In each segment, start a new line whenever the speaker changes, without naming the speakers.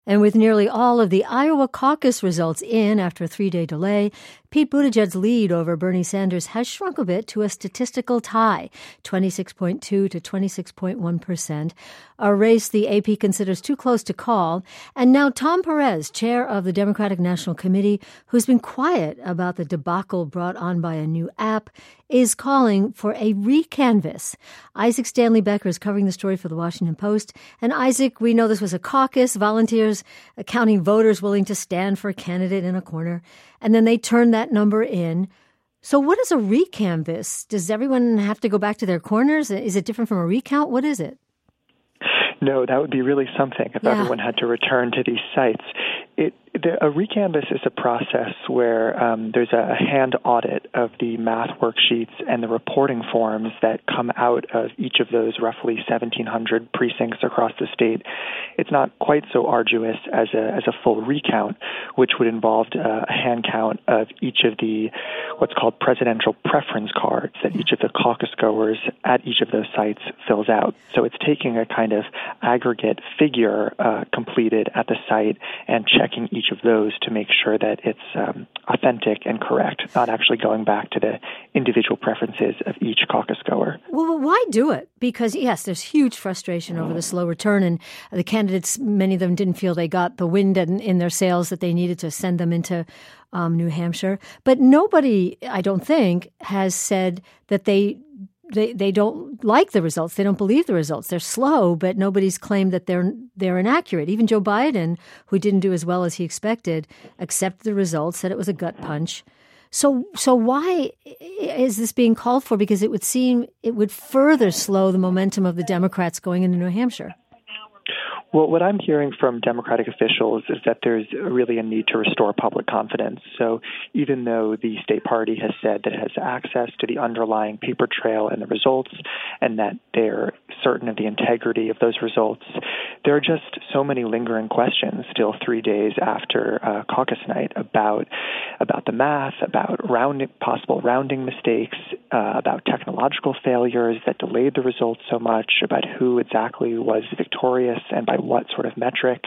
And with nearly all of the Iowa caucus results in after a 3-day delay, Pete Buttigieg's lead over Bernie Sanders has shrunk a bit to a statistical tie, 26.2 to 26.1%, a race the AP considers too close to call. And now Tom Perez, chair of the Democratic National Committee, who's been quiet about the debacle brought on by a new app, is calling for a recanvass. Isaac Stanley Becker is covering the story for the Washington Post. And Isaac, we know this was a caucus, volunteers counting voters willing to stand for a candidate in a corner, and then they turned that number in. So what is a recanvass? Does everyone have to go back to their corners? Is it different from a recount? What is it?
No, that would be really something if everyone had to return to these sites. A recanvass is a process where there's a hand audit of the math worksheets and the reporting forms that come out of each of those roughly 1,700 precincts across the state. It's not quite so arduous as a full recount, which would involve a hand count of each of the what's called presidential preference cards that each of the caucus goers at each of those sites fills out. So it's taking a kind of aggregate figure completed at the site and checking each of those to make sure that it's authentic and correct, not actually going back to the individual preferences of each caucus goer.
Well, why do it? Because, yes, there's huge frustration over the slow return, and the candidates, many of them didn't feel they got the wind in their sails that they needed to send them into New Hampshire. But nobody, I don't think, has said that they don't like the results. They don't believe the results. They're slow, but nobody's claimed that they're inaccurate. Even Joe Biden, who didn't do as well as he expected, accepted the results, said it was a gut punch. So why is this being called for? Because it would seem it would further slow the momentum of the Democrats going into New Hampshire.
Well, what I'm hearing from Democratic officials is that there's really a need to restore public confidence. So even though the state party has said that it has access to the underlying paper trail and the results, and that they're certain of the integrity of those results, there are just so many lingering questions still 3 days after caucus night about the math, about possible rounding mistakes, about technological failures that delayed the results so much, about who exactly was victorious and by what sort of metric.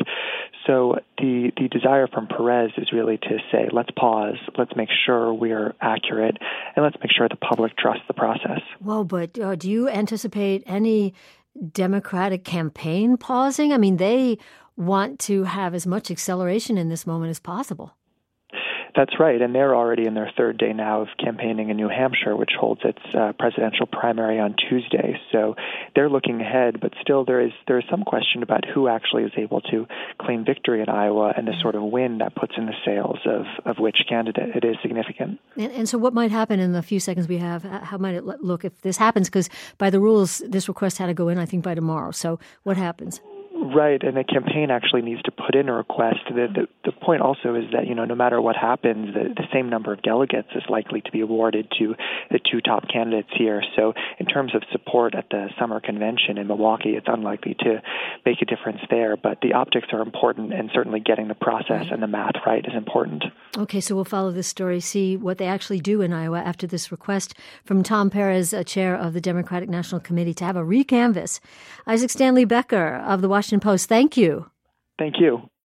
So the desire from Perez is really to say, let's pause, let's make sure we're accurate, and let's make sure the public trusts the process.
Well, but do you anticipate any Democratic campaign pausing? I mean, they want to have as much acceleration in this moment as possible.
That's right, and they're already in their third day now of campaigning in New Hampshire, which holds its presidential primary on Tuesday. So they're looking ahead, but still there is some question about who actually is able to claim victory in Iowa and the sort of win that puts in the sails of which candidate. It is significant.
And so what might happen in the few seconds we have? How might it look if this happens? Because by the rules, this request had to go in, I think, by tomorrow. So what happens?
Right, and the campaign actually needs to put in a request. The point also is that, no matter what happens, the same number of delegates is likely to be awarded to the two top candidates here. So in terms of support at the summer convention in Milwaukee, it's unlikely to make a difference there. But the optics are important, and certainly getting the process and the math right is important.
Okay, so we'll follow this story, see what they actually do in Iowa after this request from Tom Perez, chair of the Democratic National Committee, to have a recanvass. Isaac Stanley Becker of the Washington Post, thank you.
Thank you.